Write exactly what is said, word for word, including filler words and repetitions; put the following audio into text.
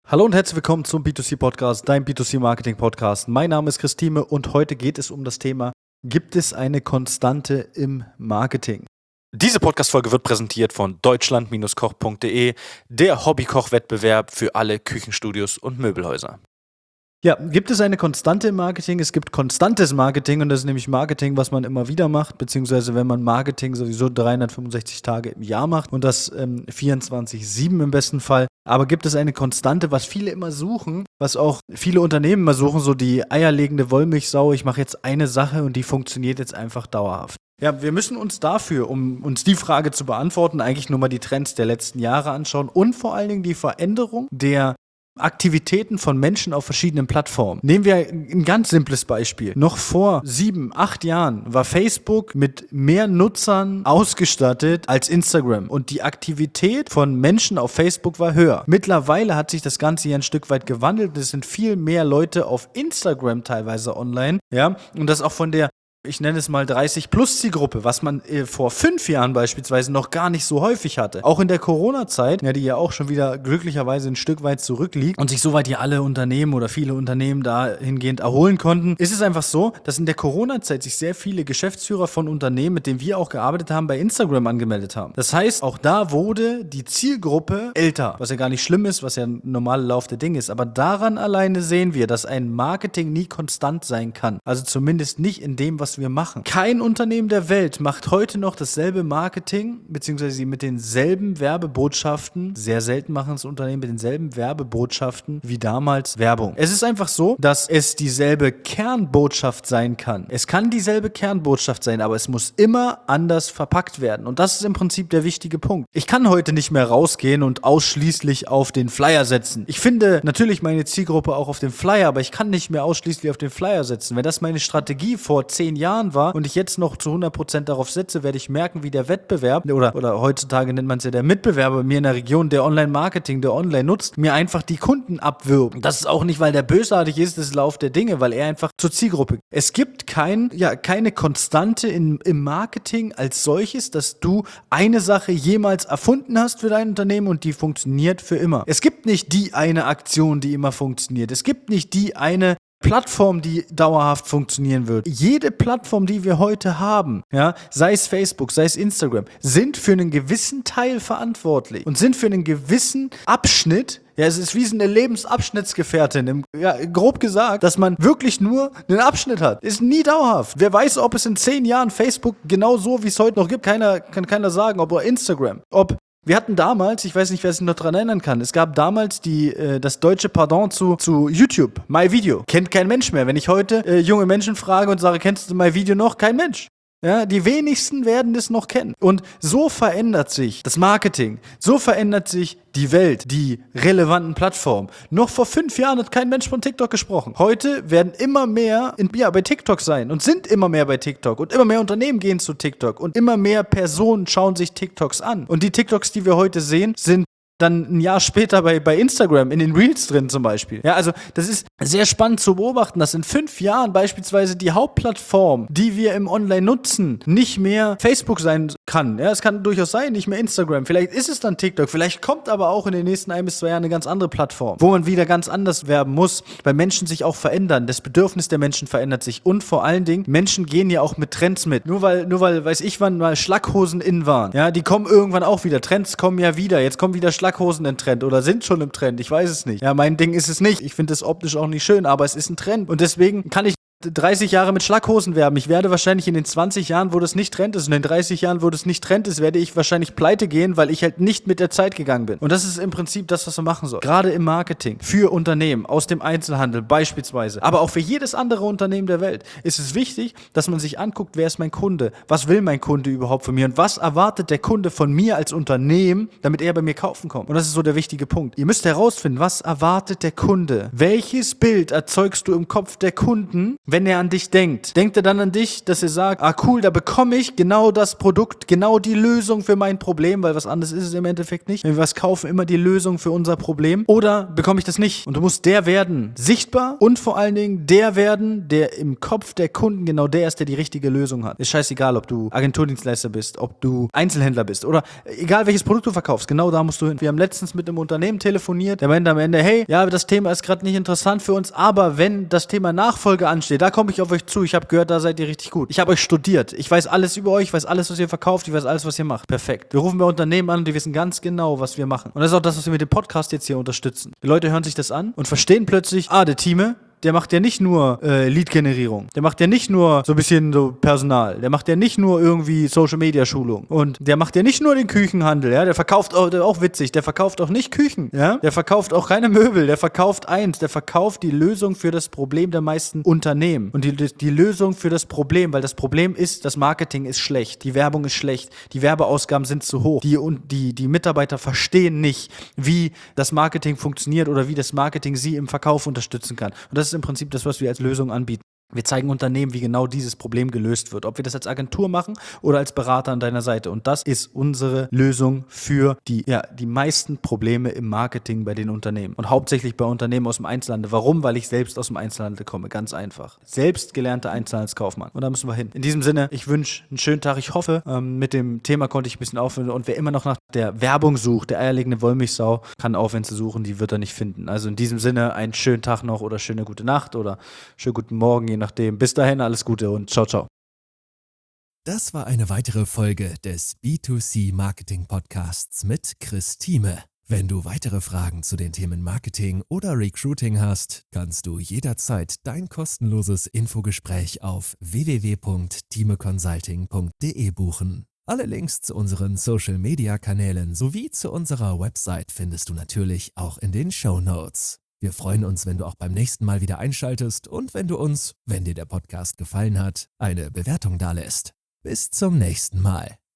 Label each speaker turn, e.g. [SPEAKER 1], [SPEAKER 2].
[SPEAKER 1] Hallo und herzlich willkommen zum B zwei C Podcast, dein B zwei C Marketing Podcast. Mein Name ist Christine und heute geht es um das Thema: Gibt es eine Konstante im Marketing? Diese Podcast-Folge wird präsentiert von deutschland Koch punkt de, der Hobbykoch-Wettbewerb für alle Küchenstudios und Möbelhäuser. Ja, gibt es eine Konstante im Marketing? Es gibt konstantes Marketing und das ist nämlich Marketing, was man immer wieder macht, beziehungsweise wenn man Marketing sowieso dreihundertfünfundsechzig Tage im Jahr macht und das ähm, vierundzwanzig sieben im besten Fall. Aber gibt es eine Konstante, was viele immer suchen, was auch viele Unternehmen immer suchen, so die eierlegende Wollmilchsau, ich mache jetzt eine Sache und die funktioniert jetzt einfach dauerhaft. Ja, wir müssen uns dafür, um uns die Frage zu beantworten, eigentlich nur mal die Trends der letzten Jahre anschauen und vor allen Dingen die Veränderung der Aktivitäten von Menschen auf verschiedenen Plattformen. Nehmen wir ein ganz simples Beispiel. Noch vor sieben, acht Jahren war Facebook mit mehr Nutzern ausgestattet als Instagram und die Aktivität von Menschen auf Facebook war höher. Mittlerweile hat sich das Ganze hier ein Stück weit gewandelt. Es sind viel mehr Leute auf Instagram teilweise online, ja, und das auch von der, ich nenne es mal dreißig Plus Zielgruppe, was man äh, vor fünf Jahren beispielsweise noch gar nicht so häufig hatte. Auch in der Corona-Zeit, ja, die ja auch schon wieder glücklicherweise ein Stück weit zurückliegt und sich soweit hier alle Unternehmen oder viele Unternehmen dahingehend erholen konnten, ist es einfach so, dass in der Corona-Zeit sich sehr viele Geschäftsführer von Unternehmen, mit denen wir auch gearbeitet haben, bei Instagram angemeldet haben. Das heißt, auch da wurde die Zielgruppe älter, was ja gar nicht schlimm ist, was ja ein normaler Lauf der Dinge ist. Aber daran alleine sehen wir, dass ein Marketing nie konstant sein kann. Also zumindest nicht in dem, was wir machen. Kein Unternehmen der Welt macht heute noch dasselbe Marketing, beziehungsweise mit denselben Werbebotschaften, sehr selten machen es Unternehmen mit denselben Werbebotschaften wie damals Werbung. Es ist einfach so, dass es dieselbe Kernbotschaft sein kann. Es kann dieselbe Kernbotschaft sein, aber es muss immer anders verpackt werden. Und das ist im Prinzip der wichtige Punkt. Ich kann heute nicht mehr rausgehen und ausschließlich auf den Flyer setzen. Ich finde natürlich meine Zielgruppe auch auf dem Flyer, aber ich kann nicht mehr ausschließlich auf den Flyer setzen. Wenn das meine Strategie vor zehn Jahren war und ich jetzt noch zu hundert Prozent darauf setze, werde ich merken, wie der Wettbewerb oder, oder heutzutage nennt man es ja der Mitbewerber bei mir in der Region, der Online-Marketing, der online nutzt, mir einfach die Kunden abwirbt. Das ist auch nicht, weil der bösartig ist, das ist Lauf der Dinge, weil er einfach zur Zielgruppe. Es gibt kein, ja, keine Konstante in, im Marketing als solches, dass du eine Sache jemals erfunden hast für dein Unternehmen und die funktioniert für immer. Es gibt nicht die eine Aktion, die immer funktioniert. Es gibt nicht die eine Plattform, die dauerhaft funktionieren wird. Jede Plattform, die wir heute haben, ja, sei es Facebook, sei es Instagram, sind für einen gewissen Teil verantwortlich und sind für einen gewissen Abschnitt. Ja, es ist wie so eine Lebensabschnittsgefährtin, im, ja, grob gesagt, dass man wirklich nur einen Abschnitt hat. Ist nie dauerhaft. Wer weiß, ob es in zehn Jahren Facebook genau so, wie es heute noch gibt, keiner, kann keiner sagen, ob oder Instagram, ob wir hatten damals, ich weiß nicht, wer sich noch daran erinnern kann, es gab damals die, äh, das deutsche Pardon zu, zu YouTube, MyVideo. Kennt kein Mensch mehr. Wenn ich heute äh, junge Menschen frage und sage, kennst du MyVideo noch? Kein Mensch. Ja, die wenigsten werden das noch kennen. Und so verändert sich das Marketing, so verändert sich die Welt, die relevanten Plattformen. Noch vor fünf Jahren hat kein Mensch von TikTok gesprochen. Heute werden immer mehr in, ja, bei TikTok sein und sind immer mehr bei TikTok und immer mehr Unternehmen gehen zu TikTok und immer mehr Personen schauen sich TikToks an. Und die TikToks, die wir heute sehen, sind dann ein Jahr später bei, bei Instagram in den Reels drin zum Beispiel. Ja, also das ist sehr spannend zu beobachten, dass in fünf Jahren beispielsweise die Hauptplattform, die wir im Online nutzen, nicht mehr Facebook sein kann. Ja, es kann durchaus sein, nicht mehr Instagram. Vielleicht ist es dann TikTok. Vielleicht kommt aber auch in den nächsten ein bis zwei Jahren eine ganz andere Plattform, wo man wieder ganz anders werben muss, weil Menschen sich auch verändern. Das Bedürfnis der Menschen verändert sich und vor allen Dingen, Menschen gehen ja auch mit Trends mit. Nur weil, nur weil, weiß ich wann, mal Schlackhosen in waren. Ja, die kommen irgendwann auch wieder. Trends kommen ja wieder. Jetzt kommen wieder Schlackhosen in Trend oder sind schon im Trend. Ich weiß es nicht. Ja, mein Ding ist es nicht. Ich finde es optisch auch nicht schön, aber es ist ein Trend. Und deswegen kann ich dreißig Jahre mit Schlackhosen werben. Ich werde wahrscheinlich in den zwanzig Jahren, wo das nicht Trend ist, und in den dreißig Jahren, wo das nicht Trend ist, werde ich wahrscheinlich pleite gehen, weil ich halt nicht mit der Zeit gegangen bin. Und das ist im Prinzip das, was man machen soll. Gerade im Marketing, für Unternehmen, aus dem Einzelhandel beispielsweise, aber auch für jedes andere Unternehmen der Welt, ist es wichtig, dass man sich anguckt, wer ist mein Kunde? Was will mein Kunde überhaupt von mir? Und was erwartet der Kunde von mir als Unternehmen, damit er bei mir kaufen kommt? Und das ist so der wichtige Punkt. Ihr müsst herausfinden, was erwartet der Kunde? Welches Bild erzeugst du im Kopf der Kunden, Wenn er an dich denkt, denkt er dann an dich, dass er sagt, ah cool, da bekomme ich genau das Produkt, genau die Lösung für mein Problem, weil was anderes ist es im Endeffekt nicht. Wenn wir was kaufen, immer die Lösung für unser Problem. Oder bekomme ich das nicht? Und du musst der werden, sichtbar und vor allen Dingen der werden, der im Kopf der Kunden genau der ist, der die richtige Lösung hat. Ist scheißegal, ob du Agenturdienstleister bist, ob du Einzelhändler bist oder egal welches Produkt du verkaufst, genau da musst du hin. Wir haben letztens mit einem Unternehmen telefoniert, der meinte am Ende, hey, ja, das Thema ist gerade nicht interessant für uns, aber wenn das Thema Nachfolge ansteht, da komme ich auf euch zu. Ich habe gehört, da seid ihr richtig gut. Ich habe euch studiert. Ich weiß alles über euch, ich weiß alles, was ihr verkauft, ich weiß alles, was ihr macht. Perfekt. Wir rufen bei Unternehmen an und die wissen ganz genau, was wir machen. Und das ist auch das, was wir mit dem Podcast jetzt hier unterstützen. Die Leute hören sich das an und verstehen plötzlich, ah, der Time, der macht ja nicht nur äh, Lead-Generierung. Der macht ja nicht nur so ein bisschen so Personal. Der macht ja nicht nur irgendwie Social-Media-Schulung. Und der macht ja nicht nur den Küchenhandel, ja. Der verkauft auch, der auch witzig, der verkauft auch nicht Küchen, ja. Der verkauft auch keine Möbel. Der verkauft eins. Der verkauft die Lösung für das Problem der meisten Unternehmen. Und die, die Lösung für das Problem, weil das Problem ist, das Marketing ist schlecht. Die Werbung ist schlecht. Die Werbeausgaben sind zu hoch. Die, und die, die Mitarbeiter verstehen nicht, wie das Marketing funktioniert oder wie das Marketing sie im Verkauf unterstützen kann. Und das ist im Prinzip das, was wir als Lösung anbieten. Wir zeigen Unternehmen, wie genau dieses Problem gelöst wird. Ob wir das als Agentur machen oder als Berater an deiner Seite. Und das ist unsere Lösung für die, ja, die meisten Probleme im Marketing bei den Unternehmen. Und hauptsächlich bei Unternehmen aus dem Einzelhandel. Warum? Weil ich selbst aus dem Einzelhandel komme. Ganz einfach. Selbst gelernter Einzelhandelskaufmann. Und da müssen wir hin. In diesem Sinne, ich wünsche einen schönen Tag. Ich hoffe, ähm, mit dem Thema konnte ich ein bisschen aufhören. Und wer immer noch nach der Werbung sucht, der eierlegende Wollmilchsau, kann aufhören zu suchen. Die wird er nicht finden. Also in diesem Sinne, einen schönen Tag noch oder schöne gute Nacht oder schönen guten Morgen, je nachdem. Bis dahin, alles Gute und ciao, ciao.
[SPEAKER 2] Das war eine weitere Folge des B zwei C Marketing Podcasts mit Chris Thieme. Wenn du weitere Fragen zu den Themen Marketing oder Recruiting hast, kannst du jederzeit dein kostenloses Infogespräch auf w w w punkt thieme consulting punkt d e buchen. Alle Links zu unseren Social-Media-Kanälen sowie zu unserer Website findest du natürlich auch in den Shownotes. Wir freuen uns, wenn du auch beim nächsten Mal wieder einschaltest und wenn du uns, wenn dir der Podcast gefallen hat, eine Bewertung dalässt. Bis zum nächsten Mal.